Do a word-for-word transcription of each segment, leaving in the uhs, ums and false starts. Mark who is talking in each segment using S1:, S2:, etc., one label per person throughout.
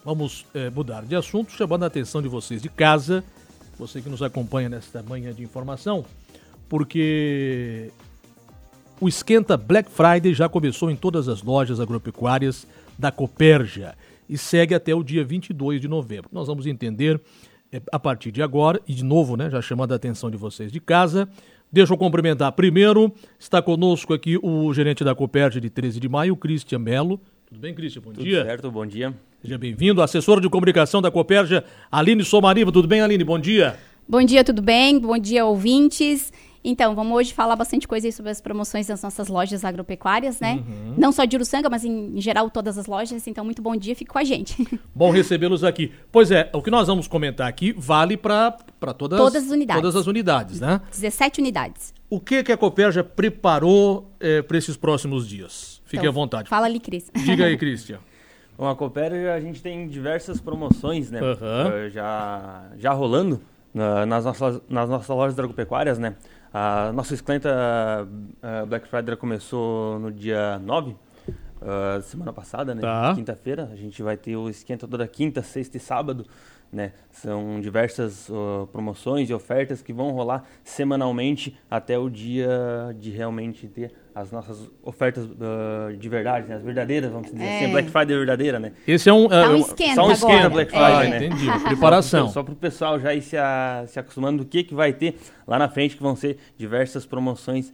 S1: Vamos é, mudar de assunto, chamando a atenção de vocês de casa, você que nos acompanha nesta manhã de informação, porque o esquenta Black Friday já começou em todas as lojas agropecuárias da Copérgia e segue até o dia vinte e dois de novembro. Nós vamos entender é, a partir de agora, e de novo, né, já chamando a atenção de vocês de casa. Deixa eu cumprimentar primeiro, está conosco aqui o gerente da Copérgia de treze de maio, Cristian Melo. Tudo bem, Cristian? Bom
S2: Tudo
S1: dia.
S2: Tudo certo, bom dia.
S1: Seja bem-vindo. Assessora de comunicação da Copérgia, Aline Somariva. Tudo bem, Aline? Bom dia.
S3: Bom dia, tudo bem? Bom dia, ouvintes. Então, vamos hoje falar bastante coisa aí sobre as promoções das nossas lojas agropecuárias, né? Uhum. Não só de Uruçanga, mas em, em geral todas as lojas. Então, muito bom dia, fique com a gente.
S1: Bom recebê-los aqui. Pois é, o que nós vamos comentar aqui vale para todas,
S3: todas as unidades.
S1: Todas as unidades, né?
S3: dezessete unidades.
S1: O que, que a Copérgia preparou é, para esses próximos dias? Fique
S3: então,
S1: à vontade.
S3: Fala ali, Cris.
S1: Diga aí, Cristian.
S2: Bom, a Copérgia, a gente tem diversas promoções, né?
S1: Uhum.
S2: Uh, já, já rolando uh, nas, nossas, nas nossas lojas agropecuárias, né? A nossa esquenta uh, Black Friday começou no dia nove, uh, semana passada, né?
S1: Tá.
S2: Quinta-feira. A gente vai ter o esquenta toda quinta, sexta e sábado, né? São diversas uh, promoções e ofertas que vão rolar semanalmente até o dia de realmente ter as nossas ofertas uh, de verdade, né? As verdadeiras, vamos dizer
S3: é.
S2: assim, Black Friday verdadeira, né?
S1: Esse é um,
S3: tá um
S1: é,
S3: esquenta
S2: só um esquenta
S3: agora.
S2: Black Friday,
S3: é.
S2: né?
S1: Entendi, preparação.
S2: Só para o pessoal já ir se, a, se acostumando do que, que vai ter lá na frente, que vão ser diversas promoções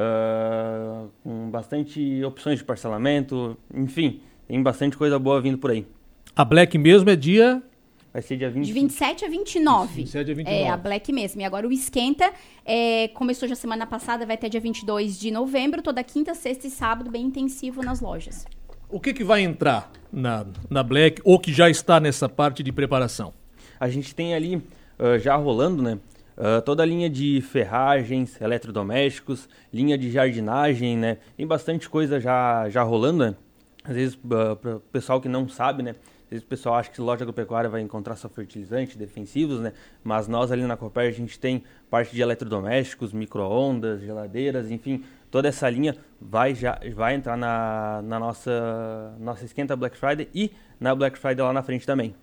S2: uh, com bastante opções de parcelamento, enfim, tem bastante coisa boa vindo por aí.
S1: A Black mesmo é dia...
S2: Vai ser dia vinte...
S3: De vinte e sete a vinte e nove.
S1: vinte e sete a vinte e nove.
S3: É, a Black mesmo. E agora o esquenta é, começou já semana passada, vai até dia vinte e dois de novembro, toda quinta, sexta e sábado, bem intensivo nas lojas.
S1: O que, que vai entrar na, na Black ou que já está nessa parte de preparação?
S2: A gente tem ali, uh, já rolando, né? Uh, toda a linha de ferragens, eletrodomésticos, linha de jardinagem, né? Tem bastante coisa já, já rolando, né? Às vezes, uh, para o pessoal que não sabe, né? Às vezes o pessoal acha que loja agropecuária vai encontrar só fertilizantes, defensivos, né? Mas nós ali na Copérgia a gente tem parte de eletrodomésticos, micro-ondas, geladeiras, enfim, toda essa linha vai, já, vai entrar na, na nossa, nossa esquenta Black Friday e na Black Friday lá na frente também.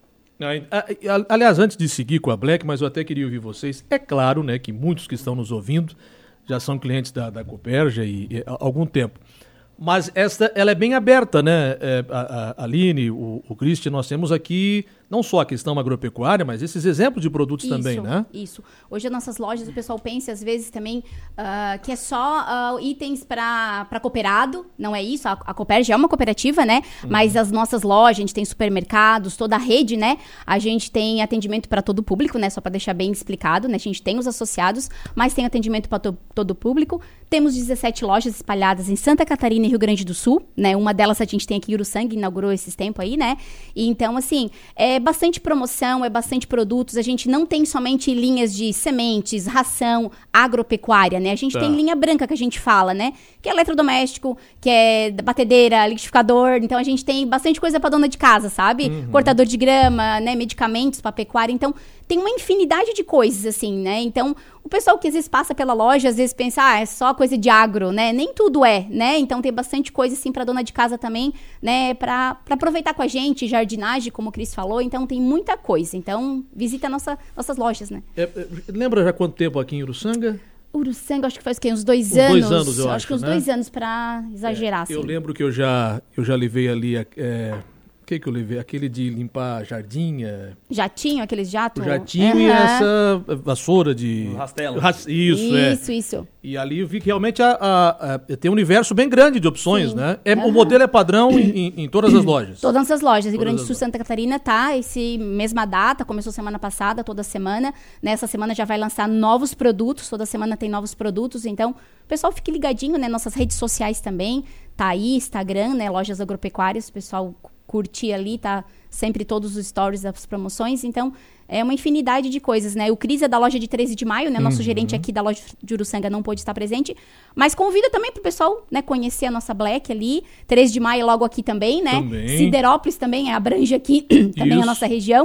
S1: Aliás, antes de seguir com a Black, mas eu até queria ouvir vocês, é claro, né, que muitos que estão nos ouvindo já são clientes da, da Copérgia e, e, há algum tempo. Mas esta, ela é bem aberta, né, é, a, a Aline, o, o Cristian, nós temos aqui não só a questão agropecuária, mas esses exemplos de produtos
S3: isso,
S1: também, né?
S3: Isso, hoje as nossas lojas, o pessoal pensa às vezes também uh, que é só uh, itens para cooperado, não é isso, a, a Copérgia é uma cooperativa, né, uhum. Mas as nossas lojas, a gente tem supermercados, toda a rede, né, a gente tem atendimento para todo o público, né, só para deixar bem explicado, né, a gente tem os associados, mas tem atendimento para to, todo o público, temos dezessete lojas espalhadas em Santa Catarina e Rio Grande do Sul, né, uma delas a gente tem aqui em Uruçanga, inaugurou esses tempos aí, né, e então assim, é bastante promoção, é bastante produtos, a gente não tem somente linhas de sementes, ração, agropecuária, né, a gente tá. tem linha branca que a gente fala, né, que é eletrodoméstico, que é batedeira, liquidificador, então a gente tem bastante coisa para dona de casa, sabe, uhum. cortador de grama, né, medicamentos para pecuária, então tem uma infinidade de coisas, assim, né, então o pessoal que às vezes passa pela loja, às vezes pensa, ah, é só coisa de agro, né, nem tudo é, né, então tem bastante coisa, assim, para dona de casa também, né, para aproveitar com a gente, jardinagem, como o Cris falou, então tem muita coisa, então visita nossa, nossas lojas, né.
S1: É, é, lembra já quanto tempo aqui em Uruçanga?
S3: Uruçanga, acho que faz o quê? Uns dois
S1: uns
S3: anos?
S1: Dois anos, eu acho,
S3: acho que uns
S1: né?
S3: dois anos, para exagerar,
S1: é,
S3: assim.
S1: Eu lembro que eu já, eu já levei ali... É, o que que eu levei? Aquele de limpar jardim. É...
S3: Jatinho, aqueles jatos?
S1: O jatinho
S3: uhum.
S1: e essa vassoura de...
S2: Um rastelo.
S1: Isso, isso, é.
S3: Isso, isso.
S1: E ali eu vi que realmente a, a, a, tem um universo bem grande de opções,
S3: Sim.
S1: né? É,
S3: uhum.
S1: O modelo é padrão em, em, em todas as lojas.
S3: Todas as lojas. Rio Grande do
S1: Sul,
S3: Sul, Santa Catarina, tá? Esse mesma data, começou semana passada, toda semana. Nessa semana já vai lançar novos produtos, toda semana tem novos produtos, então o pessoal fique ligadinho, né? Nossas redes sociais também, tá aí, Instagram, né? Lojas agropecuárias, o pessoal curtir ali, tá sempre todos os stories das promoções, então é uma infinidade de coisas, né? O Cris é da loja de treze de maio, né? Nosso uhum. gerente aqui da loja de Uruçanga não pôde estar presente, mas convida também pro pessoal, né, conhecer a nossa Black ali, treze de maio logo aqui também, né?
S1: Também.
S3: Siderópolis também abrange aqui também a nossa região.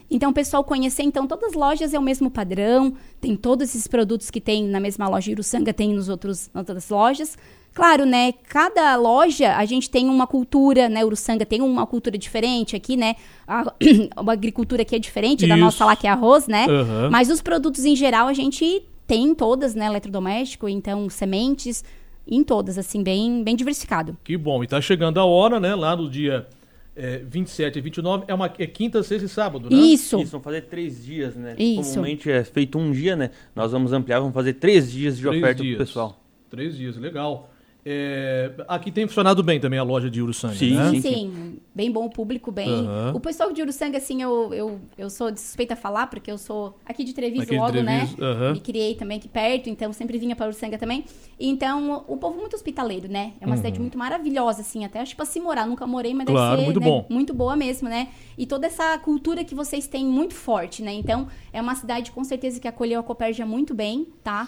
S3: Então, o pessoal conhecer, então, todas as lojas é o mesmo padrão, tem todos esses produtos que tem na mesma loja Uruçanga, tem nos outros, nas outras lojas. Claro, né, cada loja a gente tem uma cultura, né, Uruçanga tem uma cultura diferente aqui, né, a, a agricultura aqui é diferente da
S1: Isso.
S3: nossa lá que é arroz, né,
S1: Uhum.
S3: mas os produtos em geral a gente tem todas, né, eletrodoméstico, então sementes, em todas, assim, bem, bem diversificado.
S1: Que bom. E tá chegando a hora, né? Lá no dia é, vinte e sete e vinte e nove, é, uma, é quinta, sexta e sábado, né?
S3: Isso.
S2: Isso, vamos fazer três dias, né?
S3: Isso.
S2: Comumente é feito um dia, né? Nós vamos ampliar, vamos fazer três dias de
S1: Três
S2: oferta
S1: dias.
S2: pro pessoal.
S1: Três dias, legal. É, aqui tem funcionado bem também a loja de Uruçanga,
S2: Sim,
S1: né?
S3: Sim,
S2: sim.
S3: sim, bem bom o público, bem...
S1: Aham.
S3: O pessoal de Uruçanga, assim, eu, eu, eu sou suspeita a falar, porque eu sou aqui de Treviso
S1: Aqui de
S3: logo,
S1: Treviso,
S3: né?
S1: aham.
S3: Me criei também aqui perto, então sempre vinha para Uruçanga também. Então, o povo muito hospitaleiro, né? É uma cidade muito maravilhosa, assim, até acho que pra se morar, nunca morei, mas
S1: Uhum. Claro,
S3: deve ser
S1: muito
S3: né,
S1: bom.
S3: muito boa mesmo, né? E toda essa cultura que vocês têm muito forte, né? Então, é uma cidade com certeza que acolheu a Copérgia muito bem, tá?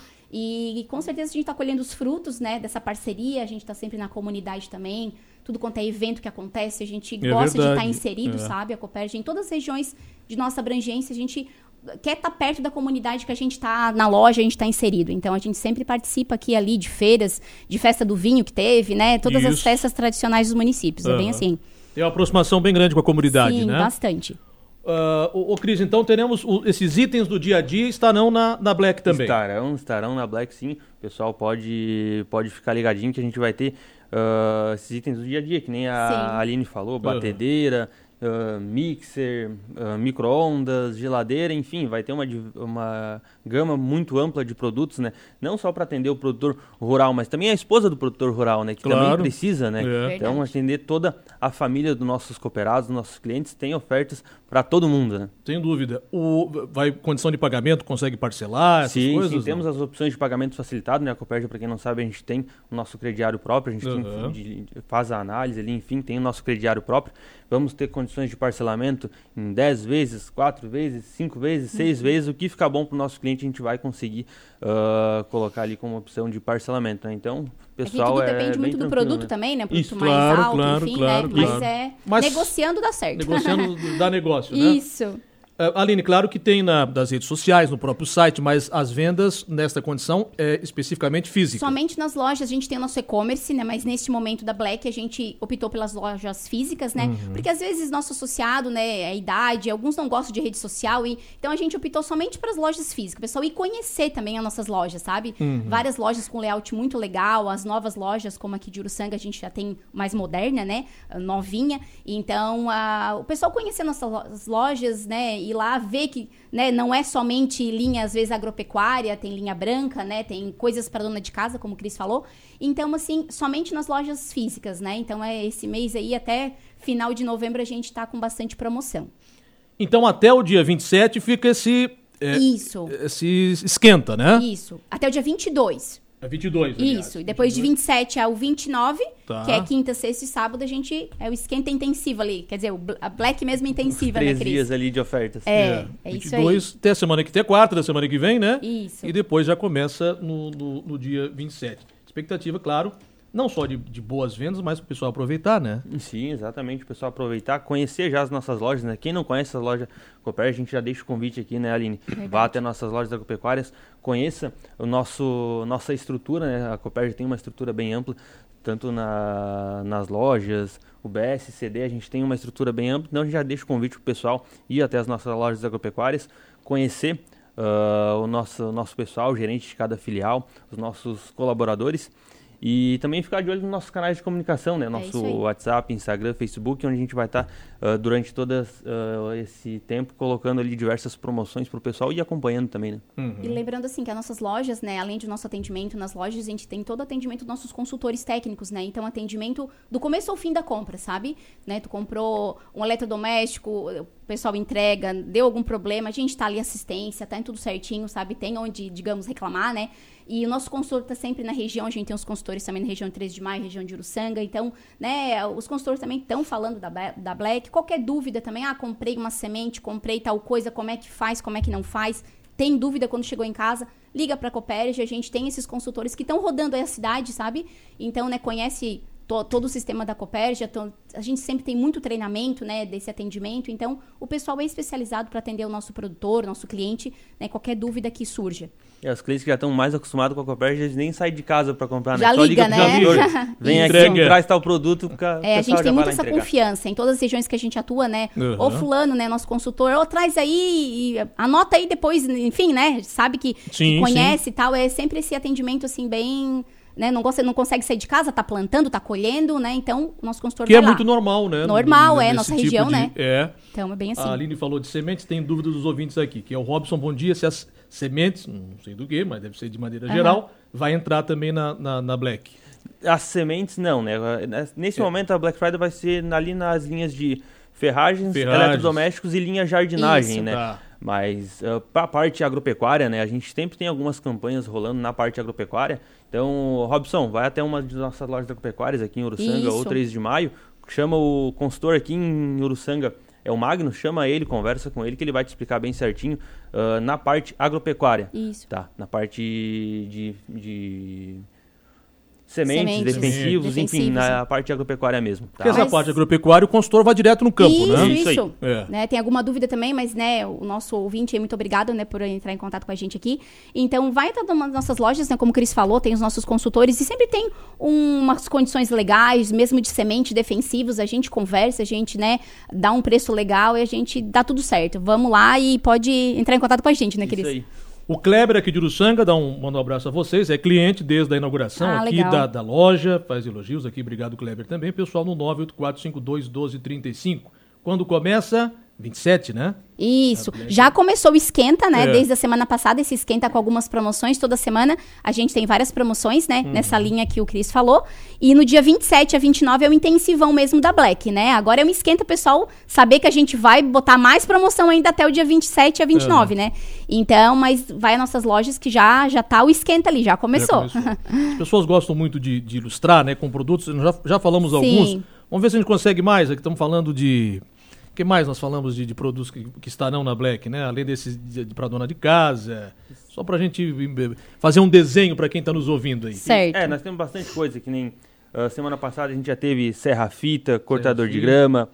S3: E com certeza a gente está colhendo os frutos, né, dessa parceria, a gente está sempre na comunidade também, tudo quanto é evento que acontece, a gente
S1: É
S3: gosta de
S1: verdade.
S3: estar inserido,
S1: É.
S3: sabe, a Copérgia, em todas as regiões de nossa abrangência, a gente quer estar perto da comunidade que a gente está na loja, a gente está inserido, então a gente sempre participa aqui ali de feiras, de festa do vinho que teve, né, todas as
S1: Isso.
S3: festas tradicionais dos municípios, é bem
S1: Aham.
S3: assim.
S1: Tem uma aproximação bem grande com a comunidade,
S3: Sim,
S1: né?
S3: bastante.
S1: Uh, ô, ô, Cris, então teremos o- esses itens do dia a dia estarão na, na Black também.
S2: Estarão, estarão na Black, sim. O pessoal pode, pode ficar ligadinho que a gente vai ter ah, esses itens do dia a dia, que nem a
S3: Sim.
S2: Aline falou, batedeira, ah, mixer, ah, micro-ondas, geladeira, enfim, vai ter uma, div- uma gama muito ampla de produtos, né? Não só para atender o produtor rural, mas também a esposa do produtor rural, né? Que
S1: Claro.
S2: também precisa, né?
S1: É.
S2: Então,
S3: Verdade.
S2: atender toda a família dos nossos cooperados, dos nossos clientes, tem ofertas para todo mundo, né?
S1: Sem dúvida. O, vai condição de pagamento, consegue parcelar, essas
S2: Sim,
S1: coisas?
S2: sim,
S1: não?
S2: temos as opções de pagamento facilitado, né? A Copérgia, para quem não sabe, a gente tem o nosso crediário próprio, a gente tem-
S1: Uhum.
S2: de- de- faz a análise ali, enfim, tem o nosso crediário próprio. Vamos ter condições de parcelamento em dez vezes, quatro vezes, cinco vezes, seis
S1: Uhum.
S2: vezes. O que ficar bom para o nosso cliente, a gente vai conseguir ah, colocar ali como opção de parcelamento, né? Então, o
S3: É que
S2: pessoal
S3: tudo
S2: é
S3: depende
S2: bem
S3: muito do
S2: tranquilo,
S3: produto
S2: né?
S3: também, né? Produto
S1: Isso,
S3: mais
S1: claro,
S3: alto,
S1: claro,
S3: enfim,
S1: claro,
S3: né? Mas
S1: claro.
S3: é
S1: Mas-
S3: negociando dá certo.
S1: Negociando dá negócio, né?
S3: Isso.
S1: Uh, Aline, claro que tem na, das redes sociais, no próprio site, mas as vendas nesta condição é especificamente física.
S3: Somente nas lojas, a gente tem o nosso e-commerce, né? Mas neste momento da Black, a gente optou pelas lojas físicas, né?
S1: Uhum.
S3: Porque às vezes nosso associado, né, a idade, alguns não gostam de rede social, e então a gente optou somente para as lojas físicas. O pessoal ir conhecer também as nossas lojas, sabe?
S1: Uhum.
S3: Várias lojas com layout muito legal, as novas lojas, como aqui de Uruçanga, a gente já tem mais moderna, né? Novinha. Então, a- o pessoal conhecer nossas lojas, né? Ir lá ver que, né, não é somente linha, às vezes, agropecuária, tem linha branca, né? Tem coisas para dona de casa, como o Cris falou. Então, assim, somente nas lojas físicas, né? Então, é esse mês aí, até final de novembro, a gente tá com bastante promoção.
S1: Então, até o dia vinte e sete fica esse, é,
S3: Isso,
S1: esse esquenta, né?
S3: isso. Até o dia vinte e dois.
S1: É vinte e dois, aliás.
S3: Isso, e depois de vinte e sete ao vinte e nove,
S1: Tá.
S3: que é quinta, sexta e sábado, a gente é o esquenta intensivo ali. Quer dizer, o bl- a Black mesmo intensiva, né,
S2: Três
S3: Cris?
S2: dias ali de ofertas.
S3: É, é isso
S1: vinte e dois, até a semana que tem, quarta da semana que vem, né?
S3: Isso.
S1: E depois já começa no, no, no dia vinte e sete. Expectativa, claro, não só de, de boas vendas, mas para o pessoal aproveitar, né?
S2: Sim, exatamente, o pessoal aproveitar, conhecer já as nossas lojas, né? Quem não conhece as lojas Copérgia, a gente já deixa o convite aqui, né, Aline? Vá até nossas lojas agropecuárias, conheça o nosso, nossa estrutura, né? A Copérgia tem uma estrutura bem ampla, tanto na, nas lojas, o B S, C D, a gente tem uma estrutura bem ampla, então a gente já deixa o convite pro pessoal ir até as nossas lojas agropecuárias, conhecer ah, o nosso, o nosso pessoal, o gerente de cada filial, os nossos colaboradores. E também ficar de olho nos nossos canais de comunicação, né? Nosso
S3: isso aí.
S2: WhatsApp, Instagram, Facebook, onde a gente vai estar durante todo ah, esse tempo colocando ali diversas promoções para o pessoal e acompanhando também, né?
S3: E lembrando assim que as nossas lojas, né, além do nosso atendimento nas lojas, a gente tem todo o atendimento dos nossos consultores técnicos, né? Então, atendimento do começo ao fim da compra, sabe? Né? Tu comprou um eletrodoméstico, o pessoal entrega, deu algum problema, a gente tá ali assistência, tá em tudo certinho, sabe? Tem onde, digamos, reclamar, né? E o nosso consultor tá sempre na região, a gente tem os consultores também na região de treze de maio, região de Uruçanga, então, né, os consultores também estão falando da, Ba- da Black, qualquer dúvida também, ah, comprei uma semente, comprei tal coisa, como é que faz, como é que não faz, tem dúvida quando chegou em casa, liga pra Copérgia, a gente tem esses consultores que estão rodando aí a cidade, sabe? Então, né, conhece to, todo o sistema da Copérgia, to, a gente sempre tem muito treinamento, né, desse atendimento, então o pessoal é especializado para atender o nosso produtor, nosso cliente, né, qualquer dúvida que surja.
S2: E os clientes que já estão mais acostumados com a Copérgia, eles nem saem de casa para comprar, né?
S3: Já
S2: Só
S3: liga,
S2: liga
S3: né?
S2: pro gestor, vem aqui,
S1: Entrega.
S2: traz tal produto, fica,
S3: É, a gente tem muita essa
S2: entregar.
S3: confiança em todas as regiões que a gente atua, né?
S1: Uhum.
S3: Ou fulano, né, nosso consultor, ou traz aí, e anota aí depois, enfim, né? Sabe que,
S1: Sim,
S3: que conhece e tal, é sempre esse atendimento, assim, bem... Né, não, gosta, não consegue sair de casa, tá plantando, tá colhendo, né? Então, o nosso consultor
S1: Que
S3: vai
S1: é
S3: lá.
S1: muito normal, né?
S3: Normal, é,
S1: Nesse
S3: nossa
S1: tipo
S3: região,
S1: de-
S3: né?
S1: É.
S3: Então, é bem assim.
S1: A Aline falou de sementes, tem dúvida dos ouvintes aqui, que é o Robson, bom dia, se as sementes, não sei do que, mas deve ser de maneira
S3: Aham.
S1: geral, vai entrar também na, na, na Black.
S2: As sementes, não, né? Nesse
S1: É.
S2: momento, a Black Friday vai ser ali nas linhas de ferragens,
S1: Ferragens.
S2: eletrodomésticos e linha jardinagem,
S3: Isso.
S2: né?
S1: Tá.
S2: Mas uh, para a parte agropecuária, né? A gente sempre tem algumas campanhas rolando na parte agropecuária. Então, Robson, vai até uma de nossas lojas agropecuárias aqui em Uruçanga,
S3: Isso.
S2: ou três de maio. Chama o consultor aqui em Uruçanga, é o Magno, chama ele, conversa com ele, que ele vai te explicar bem certinho uh, na parte agropecuária.
S3: Isso.
S2: Tá, na parte de... de... Sementes,
S3: Sementes.
S2: defensivos, enfim,
S3: Defensivos,
S2: na parte agropecuária mesmo. Tá?
S1: Porque essa
S3: Mas-
S1: parte agropecuária, o consultor vai direto no campo,
S3: isso,
S1: né?
S3: Isso,
S2: Isso aí.
S1: É.
S3: Né, tem alguma dúvida também, mas né, o nosso ouvinte aí, muito obrigado, né, por entrar em contato com a gente aqui. Então, vai estar numa das nossas lojas, né, como o Cris falou, tem os nossos consultores e sempre tem um- umas condições legais, mesmo de semente, defensivos, a gente conversa, a gente, né, dá um preço legal e a gente dá tudo certo. Vamos lá e pode entrar em contato com a gente, né, Cris?
S2: Isso aí.
S1: O Kleber aqui de Uruçanga, dá um, manda um abraço a vocês, é cliente desde a inauguração
S3: Ah,
S1: aqui
S3: legal.
S1: da, da loja, faz elogios aqui, obrigado Kleber também, pessoal no nove oito quatro cinco dois um dois três cinco. Quando começa? vinte e sete, né?
S3: Isso.
S1: A Black-
S3: Já começou o esquenta, né?
S1: É.
S3: Desde a semana passada, esse esquenta com algumas promoções. Toda semana a gente tem várias promoções, né?
S1: Uhum.
S3: Nessa linha que o Cris falou. E no dia vinte e sete a vinte e nove é o intensivão mesmo da Black, né? Agora é um esquenta, pessoal, saber que a gente vai botar mais promoção ainda até o dia vinte e sete a vinte e nove,
S1: É.
S3: né? Então, mas vai às nossas lojas que já, já tá o esquenta ali, já começou.
S1: Já começou. As pessoas gostam muito de, de ilustrar, né, com produtos, nós já, já falamos
S3: Sim.
S1: alguns. Vamos ver se a gente consegue mais, aqui estamos falando de... O que mais nós falamos de, de produtos que, que estarão na Black, né? Além desses de, de, para dona de casa, só para a gente eh, fazer um desenho para quem está nos ouvindo aí.
S3: Certo.
S2: É, nós temos bastante coisa, que nem uh, semana passada a gente já teve serra-fita, cortador de
S1: Serra-fita.
S2: grama,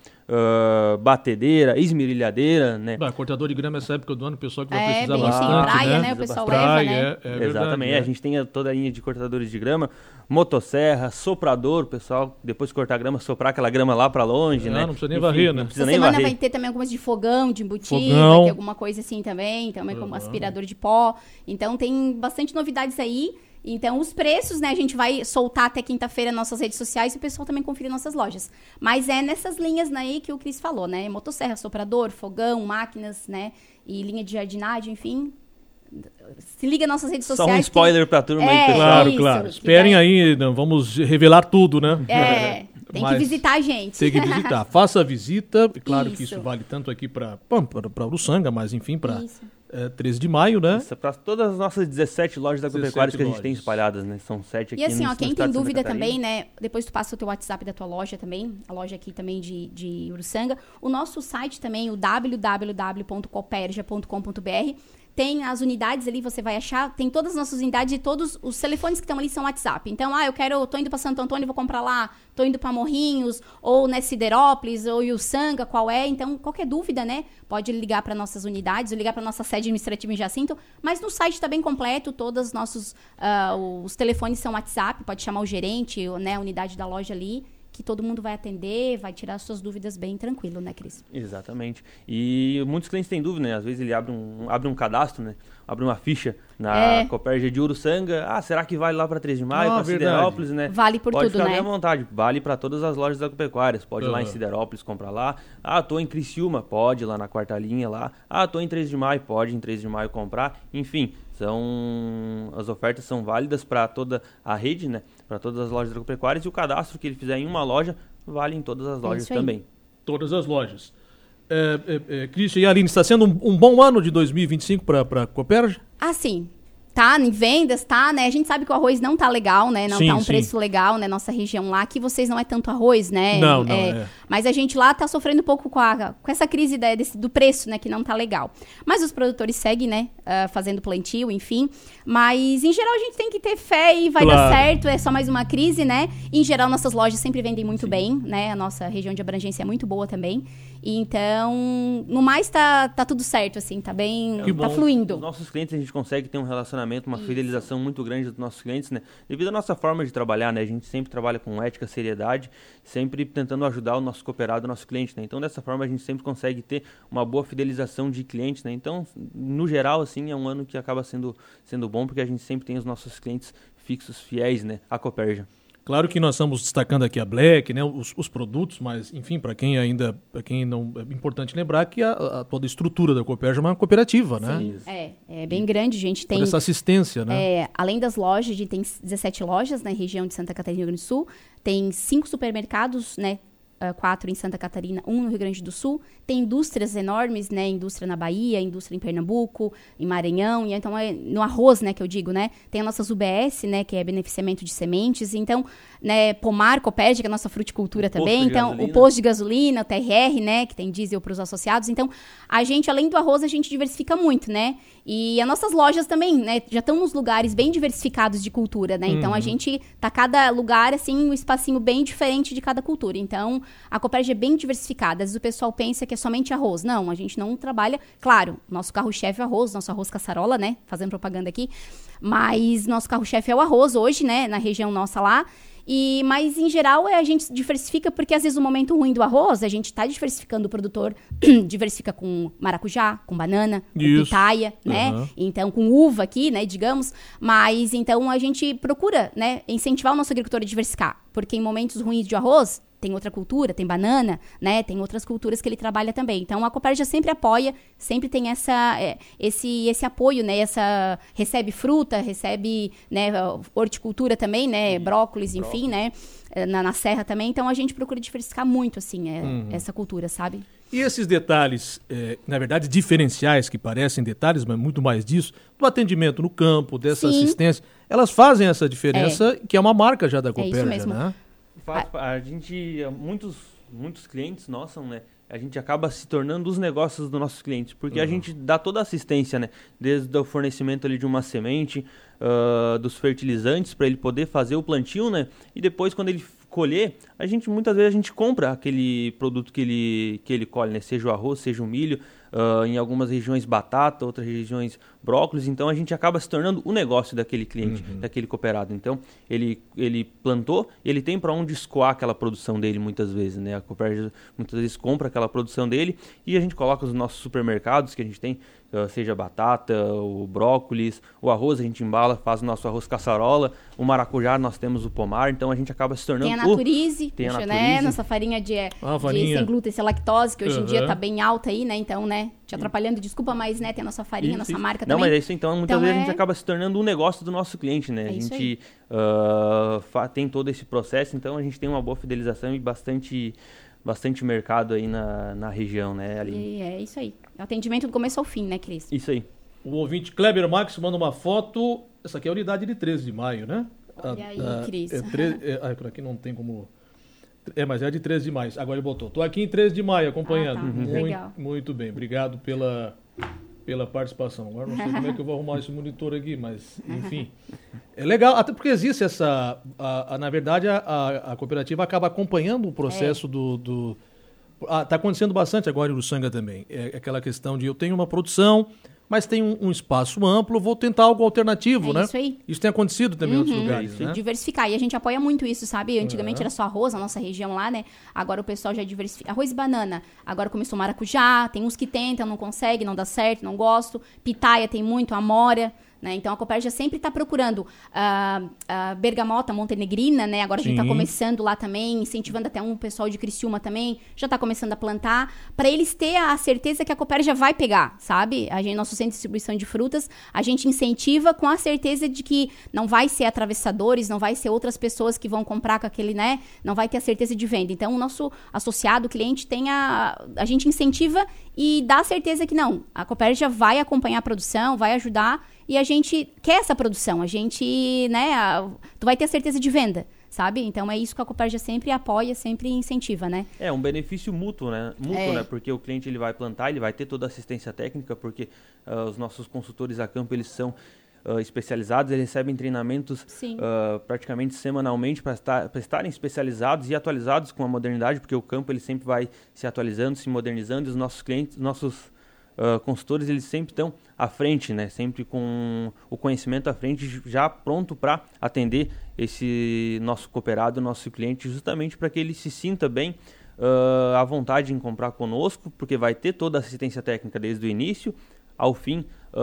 S2: uh, batedeira, esmerilhadeira, né?
S1: Bah, cortador de grama essa época do ano, o pessoal que vai
S3: É,
S1: precisar
S3: bem assim,
S1: bastante,
S3: praia,
S1: né?
S3: né? O pessoal
S1: Praia,
S3: leva, né?
S1: é, é verdade,
S2: Exatamente,
S1: né?
S2: é, a gente tem toda a linha de cortadores de grama, motosserra, soprador, o pessoal, depois de cortar a grama, soprar aquela grama lá pra longe,
S1: Ah,
S2: né?
S1: não precisa nem varrer, né?
S2: Não precisa
S3: Essa
S2: nem
S3: semana
S2: varrer.
S3: vai ter também algumas de fogão, de embutido,
S1: Fogão.
S3: vai ter alguma coisa assim também, também como aspirador de pó. Então tem bastante novidades aí. Então os preços, né, a gente vai soltar até quinta-feira nas nossas redes sociais e o pessoal também conferir nossas lojas. Mas é nessas linhas aí que o Cris falou, né? Motosserra, soprador, fogão, máquinas, né? E linha de jardinagem, enfim. Se liga nas nossas redes
S2: Só
S3: sociais.
S2: um spoiler pra turma
S3: É,
S2: aí, pessoal.
S1: Claro,
S3: isso,
S1: claro.
S3: que
S1: Esperem
S3: vai-
S1: aí, não, vamos revelar tudo, né?
S3: Que, é, tem
S1: Mas
S3: que visitar a gente.
S1: Tem que visitar. Faça a visita. E claro que
S3: Isso.
S1: isso vale tanto aqui para para Uruçanga, mas enfim, para
S3: Isso.
S1: é, treze de maio, né?
S2: Isso é pra todas as nossas dezessete lojas agropecuárias que a gente
S1: lojas.
S2: tem espalhadas, né? São sete aqui
S3: E assim,
S2: no,
S3: ó,
S2: no
S3: quem
S2: estado
S3: tem
S2: de Santa
S3: dúvida
S2: Catarina.
S3: também, né? Depois tu passa o teu WhatsApp da tua loja também, a loja aqui também de, de Uruçanga. O nosso site também, o w w w ponto coperja ponto com ponto b r. Tem as unidades ali, você vai achar, tem todas as nossas unidades e todos os telefones que estão ali são WhatsApp. Então, ah, eu quero, tô indo para Santo Antônio, vou comprar lá, tô indo para Morrinhos, ou né, Siderópolis, ou Uruçanga, qual é? Então, qualquer dúvida, né? Pode ligar para nossas unidades, ou ligar para nossa sede administrativa em Jacinto, mas no site está bem completo, todos os nossos, ah, os telefones são WhatsApp, pode chamar o gerente, né, a unidade da loja ali, que todo mundo vai atender, vai tirar suas dúvidas bem tranquilo, né, Cris?
S2: Exatamente. E muitos clientes têm dúvida, né? Às vezes ele abre um, abre um cadastro, né? Abre uma ficha na
S3: É.
S2: Copérgia de Uruçanga. Ah, será que vale lá para três de maio,
S1: Ah,
S2: para
S1: verdade.
S2: Siderópolis, né?
S3: Vale por
S2: Pode
S3: tudo,
S2: ficar
S3: né?
S2: bem à vontade. Vale para todas as lojas agropecuárias. Pode ir lá em
S1: Uhum.
S2: Siderópolis comprar lá. Ah, tô em Criciúma, pode ir lá na quarta linha lá. Ah, tô em três de maio, pode ir em três de maio comprar. Enfim, são as ofertas são válidas para toda a rede, né? Para todas as lojas agropecuárias e o cadastro que ele fizer em uma loja vale em todas as lojas
S3: isso aí.
S2: também.
S1: Todas as lojas. É, é, é, Cristian e Aline, está sendo um, um bom ano de dois mil e vinte e cinco para a Copérgia?
S3: Ah, sim. tá em vendas, tá, né? A gente sabe que o arroz não tá legal, né? Não
S1: sim,
S3: tá um
S1: sim.
S3: preço legal, né? Nossa região lá, que vocês não é tanto arroz, né?
S1: Não, não
S3: é,
S1: é.
S3: Mas a gente lá tá sofrendo um pouco com, a, com essa crise da, desse, do preço, né? Que não tá legal. Mas os produtores seguem, né? Uh, fazendo plantio, enfim. Mas, em geral, a gente tem que ter fé e vai
S1: Claro.
S3: dar certo. É só mais uma crise, né? E, em geral, nossas lojas sempre vendem muito sim. bem, né? A nossa região de abrangência é muito boa também. E, então, no mais, tá, tá tudo certo, assim. Tá bem...
S2: Que
S3: tá
S2: bom.
S3: fluindo.
S2: Os nossos clientes, a gente consegue ter um relacionamento, uma
S3: Isso.
S2: fidelização muito grande dos nossos clientes, né? Devido à nossa forma de trabalhar, né? A gente sempre trabalha com ética, seriedade, sempre tentando ajudar o nosso cooperado, o nosso cliente, né? Então, dessa forma, a gente sempre consegue ter uma boa fidelização de clientes, né? Então, no geral, assim, é um ano que acaba sendo, sendo bom, porque a gente sempre tem os nossos clientes fixos, fiéis, né? A Copérgia.
S1: Claro que nós estamos destacando aqui a Black, né, os, os produtos, mas, enfim, para quem ainda, para quem não, é importante lembrar que a, a, toda a estrutura da Copérgia é uma cooperativa, né?
S2: Sim.
S3: É, é bem grande, a gente tem...
S1: Toda essa assistência, né?
S3: É, além das lojas, a gente tem dezessete lojas na região de Santa Catarina e Rio Grande do Sul, tem cinco supermercados, né? Uh, quatro em Santa Catarina, um no Rio Grande do Sul. Tem indústrias enormes, né? Indústria na Bahia, indústria em Pernambuco, em Maranhão. E então, é no arroz, né? Que eu digo, né? Tem a nossas U B S, né? Que é beneficiamento de sementes. Então, né? Pomar, Copérgia, que é a nossa fruticultura também. Então, o posto de gasolina, o T R R, né? Que tem diesel para os associados. Então, a gente, além do arroz, a gente diversifica muito, né? E as nossas lojas também, né? Já estão nos lugares bem diversificados de cultura, né? Então,
S1: Uhum.
S3: a gente tá cada lugar, assim, um espacinho bem diferente de cada cultura. Então, a Copérgia é bem diversificada. Às vezes o pessoal pensa que é somente arroz. Não, a gente não trabalha... Claro, nosso carro-chefe é arroz, nosso arroz caçarola, né? Fazendo propaganda aqui. Mas nosso carro-chefe é o arroz hoje, né? Na região nossa lá. E, mas, em geral, é, a gente diversifica porque, às vezes, o momento ruim do arroz, a gente está diversificando o produtor, diversifica com maracujá, com banana, com
S1: Isso.
S3: pitaia, né?
S1: Uhum.
S3: Então, com uva aqui, né, digamos. Mas, então, a gente procura, né, incentivar o nosso agricultor a diversificar. Porque em momentos ruins de arroz, tem outra cultura, tem banana, né? Tem outras culturas que ele trabalha também. Então, a Copérgia sempre apoia, sempre tem essa, é, esse, esse apoio, né? Essa, recebe fruta, recebe, né, horticultura também, né? E brócolis, enfim, né? Na, na serra também. Então, a gente procura diversificar muito, assim, é, uhum. essa cultura, sabe?
S1: E esses detalhes, é, na verdade, diferenciais, que parecem detalhes, mas muito mais disso, do atendimento no campo, dessa Sim. assistência, elas fazem essa diferença, é. que é uma marca já da Copérgia,
S3: é isso mesmo.
S1: né?
S2: A, a gente, muitos, muitos clientes nossos, né? A gente acaba se tornando os negócios dos nossos clientes, porque uhum. a gente dá toda a assistência, né? Desde o fornecimento ali de uma semente, uh, dos fertilizantes para ele poder fazer o plantio, né? E depois, quando ele colher, a gente muitas vezes a gente compra aquele produto que ele, que ele colhe, né? Seja o arroz, seja o milho, uh, em algumas regiões batata, outras regiões brócolis, então a gente acaba se tornando o negócio daquele cliente, uhum. daquele cooperado. Então, ele, ele plantou, ele tem para onde escoar aquela produção dele muitas vezes, né? A Copérgia muitas vezes compra aquela produção dele e a gente coloca os nossos supermercados que a gente tem, uh, seja batata, o brócolis, o arroz a gente embala, faz o nosso arroz caçarola, o maracujá nós temos o pomar, então a gente acaba se tornando...
S3: Tem a Naturize,
S2: o... tem a Naturize.
S3: Né? Nossa farinha de,
S1: ah,
S3: de
S1: farinha.
S3: sem glúten, sem lactose, que hoje
S1: uhum.
S3: em dia tá bem alta aí, né? Então, né? Te atrapalhando, desculpa, mas, né? Tem a nossa farinha,
S2: isso,
S3: nossa
S2: isso.
S3: marca
S2: Não,
S3: também.
S2: mas é isso, então, muitas
S3: então,
S2: vezes
S3: é...
S2: a gente acaba se tornando um negócio do nosso cliente, né?
S3: É
S2: a gente uh, tem todo esse processo, então a gente tem uma boa fidelização e bastante, bastante mercado aí na, na região, né, Aline?
S3: E é isso aí. É o atendimento do começo ao fim, né, Cris?
S2: Isso aí.
S1: O ouvinte Kleber Max manda uma foto, essa aqui é a unidade de treze de maio, né?
S3: Olha
S1: a,
S3: aí,
S1: a,
S3: Cris.
S1: É, tre... é, ah, por aqui não tem como... É, mas é de treze de maio. Agora ele botou. Tô aqui em treze de maio acompanhando.
S3: Ah, tá.
S1: muito,
S3: Legal.
S1: muito bem. Obrigado pela, pela participação. Agora não sei como é que eu vou arrumar esse monitor aqui, mas enfim. É legal, até porque existe essa... A, a, na verdade, a, a cooperativa acaba acompanhando o processo é. do... do ah, tá acontecendo bastante agora em Uruçanga também. É aquela questão de eu tenho uma produção... mas tem um, um espaço amplo, vou tentar algo alternativo,
S3: é
S1: né?
S3: Isso aí.
S1: Isso tem acontecido também
S3: uhum.
S1: em outros lugares, né?
S3: Diversificar. E a gente apoia muito isso, sabe? Antigamente
S1: uhum.
S3: era só arroz, a nossa região lá, né? Agora o pessoal já diversifica. Arroz e banana. Agora começou maracujá. Tem uns que tentam, não conseguem, não dá certo, não gosto. Pitaia tem muito, amora. Né? Então, a Copérgia sempre está procurando uh, uh, bergamota montenegrina, né? Agora Sim. a gente está começando lá também, incentivando até um pessoal de Criciúma também, já está começando a plantar, para eles ter a certeza que a Copérgia vai pegar, sabe? A gente, nosso centro de distribuição de frutas, a gente incentiva com a certeza de que não vai ser atravessadores, não vai ser outras pessoas que vão comprar com aquele, né? Não vai ter a certeza de venda. Então, o nosso associado, o cliente, tem a... A gente incentiva e dá certeza que não, a Copérgia vai acompanhar a produção, vai ajudar, e a gente quer essa produção, a gente, né, a, tu vai ter a certeza de venda, sabe? Então é isso que a Copérgia sempre apoia, sempre incentiva, né?
S2: É um benefício mútuo, né? Mútuo,
S3: É.
S2: né? Porque o cliente ele vai plantar, ele vai ter toda a assistência técnica, porque uh, os nossos consultores a campo, eles são uh, especializados, eles recebem treinamentos uh, praticamente semanalmente para estar, para estarem especializados e atualizados com a modernidade, porque o campo ele sempre vai se atualizando, se modernizando, e os nossos clientes, nossos uh, consultores, eles sempre estão à frente, né? Sempre com o conhecimento à frente, já pronto para atender esse nosso cooperado, nosso cliente, justamente para que ele se sinta bem uh, à vontade em comprar conosco, porque vai ter toda a assistência técnica desde o início ao fim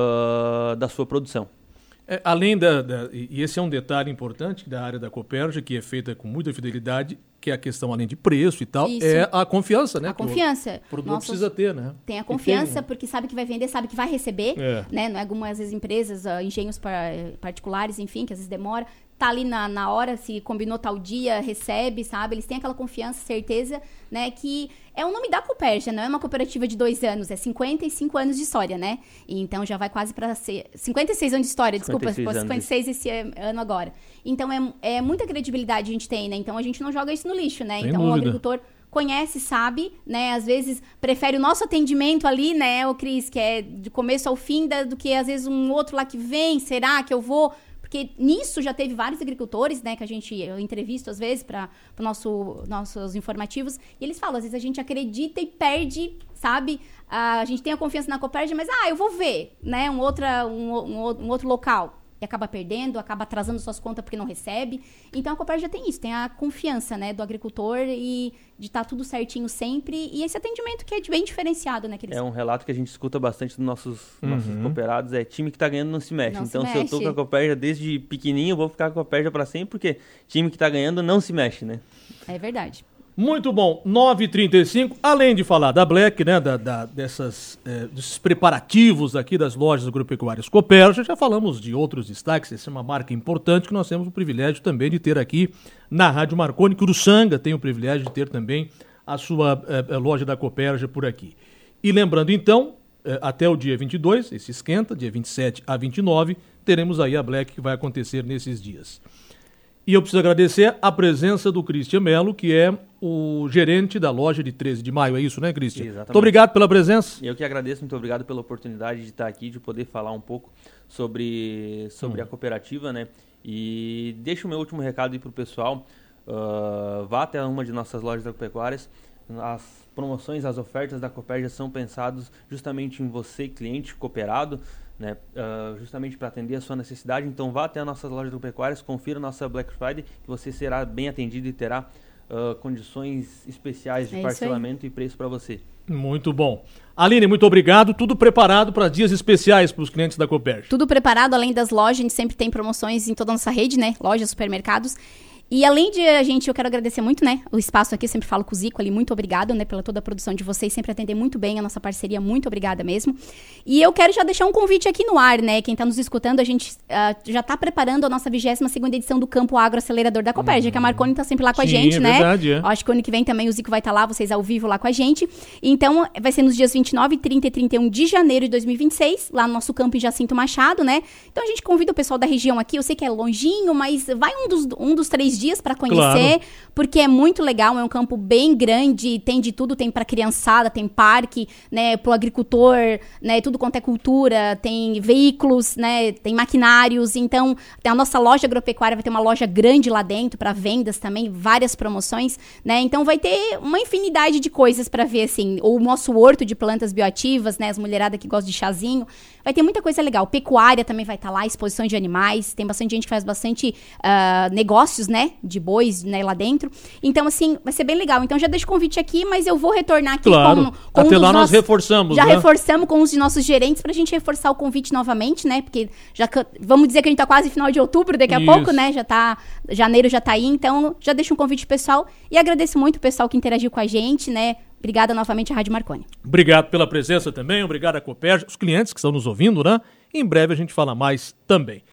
S2: uh, da sua produção.
S1: É, além da, da... E esse é um detalhe importante da área da Copérgia, que é feita com muita fidelidade, que é a questão, além de preço e tal,
S3: Isso.
S1: é a confiança, né?
S3: A confiança.
S1: O produto
S3: Nossos-
S1: precisa ter, né?
S3: Tem a
S1: E
S3: confiança,
S1: tem-
S3: porque sabe que vai vender, sabe que vai receber,
S1: É.
S3: né? Não é algumas vezes empresas, ah, engenhos par- particulares, enfim, que às vezes demora. Tá ali na, na hora, se combinou tal dia, recebe, sabe? Eles têm aquela confiança, certeza, né? Que é o nome da Copérgia, não é uma cooperativa de dois anos, é cinquenta e cinco anos de história, né? E então já vai quase para ser... cinquenta e seis anos de história, desculpa,
S2: cinquenta e seis
S3: cinquenta e seis esse ano agora. Então é, é muita credibilidade a gente tem, né? Então a gente não joga isso no lixo, né?
S1: Sem
S3: então o
S1: dúvida.
S3: agricultor conhece, sabe, né? Às vezes prefere o nosso atendimento ali, né, o Cris, que é de começo ao fim, da, do que às vezes um outro lá que vem, será que eu vou? Porque nisso já teve vários agricultores, né, que a gente eu entrevisto às vezes para o nosso nossos informativos, e eles falam, às vezes a gente acredita e perde, sabe? A gente tem a confiança na Copérgia, mas ah, eu vou ver, né, um outra um, um, um outro local. E acaba perdendo, acaba atrasando suas contas porque não recebe. Então a Copérgia tem isso, tem a confiança, né, do agricultor e de estar tudo certinho sempre. E esse atendimento que é bem diferenciado, né, Cris?
S2: É um relato que a gente escuta bastante dos nossos,
S1: Uhum.
S2: nossos cooperados, é time que tá ganhando não se mexe.
S3: Não se
S2: Então se eu tô
S3: mexe.
S2: com a Copérgia desde pequenininho, eu vou ficar com a Copérgia para sempre, porque time que tá ganhando não se mexe, né?
S3: É verdade.
S1: Muito bom, nove e trinta e cinco, além de falar da Black, né, da, da- dessas, eh, desses preparativos aqui das lojas agropecuárias Copérgia, já falamos de outros destaques, essa é uma marca importante que nós temos o privilégio também de ter aqui na Rádio Marconi, que o Uruçanga tem o privilégio de ter também a sua eh, eh, loja da Copérgia por aqui. E lembrando então, eh, até o dia vinte e dois, esse esquenta, dia vinte e sete a vinte e nove, teremos aí a Black que vai acontecer nesses dias. E eu preciso agradecer a presença do Cristian Melo, que é o gerente da loja de treze de maio. É isso, né, Cristian?
S2: Exatamente.
S1: Muito obrigado pela presença.
S2: Eu que agradeço, muito obrigado pela oportunidade de estar aqui, de poder falar um pouco sobre, sobre a cooperativa, né? E deixo o meu último recado aí para o pessoal. Uh, vá até uma de nossas lojas agropecuárias. As promoções, as ofertas da Copérgia são pensadas justamente em você, cliente, cooperado, né? Uh, justamente para atender a sua necessidade. Então vá até as nossas lojas agropecuárias, confira a nossa Black Friday, que você será bem atendido e terá uh, condições especiais de
S3: É isso aí.
S2: parcelamento e preço para você.
S1: Muito bom. Aline, muito obrigado. Tudo preparado para dias especiais para os clientes da Copérgia.
S3: Tudo preparado, além das lojas, a gente sempre tem promoções em toda a nossa rede, né? Lojas, supermercados. E além de a gente, eu quero agradecer muito, né? O espaço aqui, eu sempre falo com o Zico ali, muito obrigada, né? Pela toda a produção de vocês, sempre atender muito bem a nossa parceria, muito obrigada mesmo. E eu quero já deixar um convite aqui no ar, né? Quem tá nos escutando, a gente ah, já tá preparando a nossa vigésima segunda edição do Campo Agro Acelerador da Copérgia, que a Marconi tá sempre lá com a
S1: Sim,
S3: gente,
S1: é
S3: né?
S1: verdade, é.
S3: Acho que o ano que vem também o Zico vai estar lá, vocês ao vivo lá com a gente. Então, vai ser nos dias vinte e nove, trinta e trinta e um de janeiro de dois mil e vinte e seis, lá no nosso campo em Jacinto Machado, né? Então, a gente convida o pessoal da região aqui, eu sei que é longinho, mas vai um dos, um dos três dias para conhecer,
S1: Claro.
S3: porque é muito legal, é um campo bem grande, tem de tudo, tem para criançada, tem parque, né, pro agricultor, né, tudo quanto é cultura, tem veículos, né, tem maquinários, então tem a nossa loja agropecuária, vai ter uma loja grande lá dentro para vendas também, várias promoções, né, então vai ter uma infinidade de coisas para ver, assim, o nosso horto de plantas bioativas, né, as mulheradas que gostam de chazinho, vai ter muita coisa legal, pecuária também vai estar lá, exposições de animais, tem bastante gente que faz bastante ah, negócios, né, de bois, né, lá dentro. Então, assim, vai ser bem legal. Então, já deixo o convite aqui, mas eu vou retornar aqui
S1: Claro.
S3: com, com
S1: Até
S3: um dos
S1: lá nós
S3: nossos...
S1: reforçamos,
S3: Já
S1: né?
S3: reforçamos com os de nossos gerentes pra gente reforçar o convite novamente, né? Porque já que- vamos dizer que a gente tá quase final de outubro daqui a
S1: Isso.
S3: pouco, né? Já tá... Janeiro já tá aí, então já deixo um convite pessoal e agradeço muito o pessoal que interagiu com a gente, né? Obrigada novamente à Rádio Marconi.
S1: Obrigado pela presença também, obrigado à Copérgia, os clientes que estão nos ouvindo, né? Em breve a gente fala mais também.